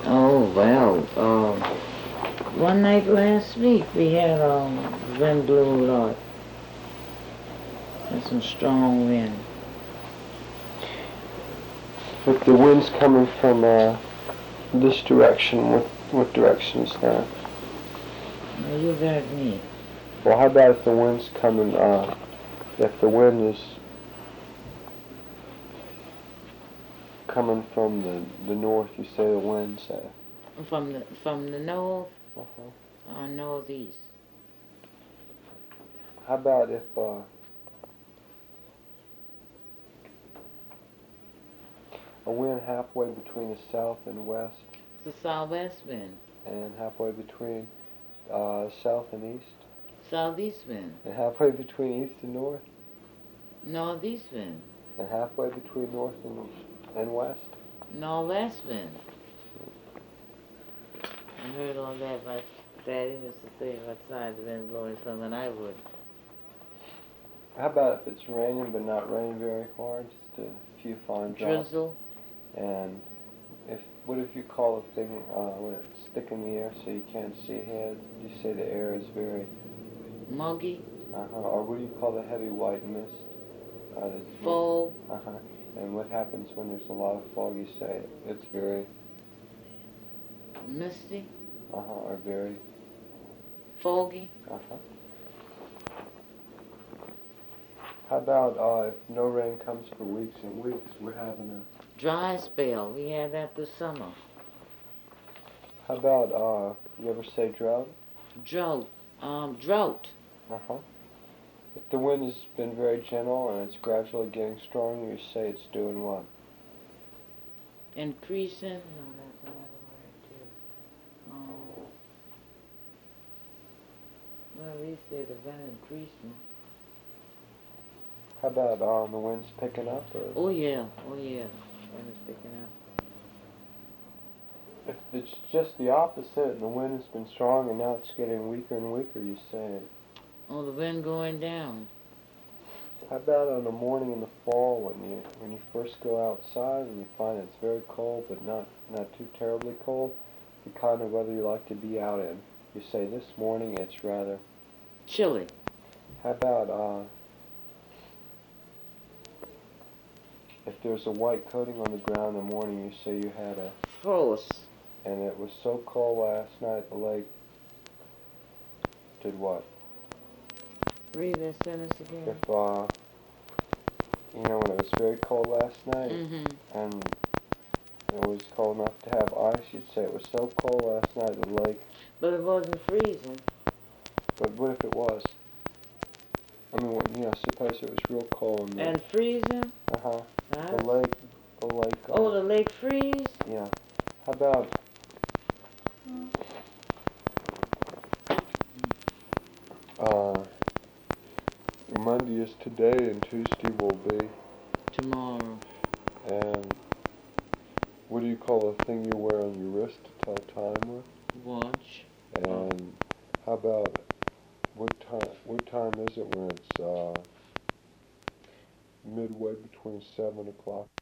Oh, well, one night last week we had wind blew a lot. And some strong wind. If the wind's coming from this direction, what direction is that? Well, you got me. Well, how about if the wind's coming, if the wind is coming from the north, you say the wind's From the north uh-huh. or northeast. How about if a wind halfway between the south and west? It's a southwest wind. And halfway between south and east? Southeast wind. And halfway between east and north? Northeast wind. And halfway between north and west? Northwest wind. I heard all that. My daddy used to say what side the wind blowing from, and I would. How about if it's raining but not raining very hard, just a few fine drops? Drizzle. And what if you call a thing when it's thick in the air so you can't see ahead? You say the air is very Muggy. Or what do you call the heavy white mist? Fog. And what happens when there's a lot of fog? You say it's very Misty. Or very foggy. How about if no rain comes for weeks and weeks, we're having a dry spell. We had that this summer. How about you ever say drought? Drought. Drought. If the wind has been very gentle and it's gradually getting stronger, you say it's doing what? Increasing. No, that's another word too. Well, we say the wind increasing. How about the wind's picking up? Or? Oh yeah. The wind is picking up. If it's just the opposite and the wind has been strong and now it's getting weaker and weaker, you say. Oh, the wind going down. How about on a morning in the fall when you first go outside and you find it's very cold but not too terribly cold, the kind of weather you like to be out in? You say this morning it's rather chilly. How about if there's a white coating on the ground in the morning, you say you had a frost. And it was so cold last night the lake did what? Read that sentence again. If when it was very cold last night and it was cold enough to have ice, you'd say it was so cold last night the lake. But it wasn't freezing. But what if it was? I mean, suppose it was real cold and freezing. The lake. The lake freeze. Yeah. How about? Monday is today and Tuesday will be tomorrow. And what do you call the thing you wear on your wrist to tell time with? Watch. And how about what time is it when it's midway between 7 o'clock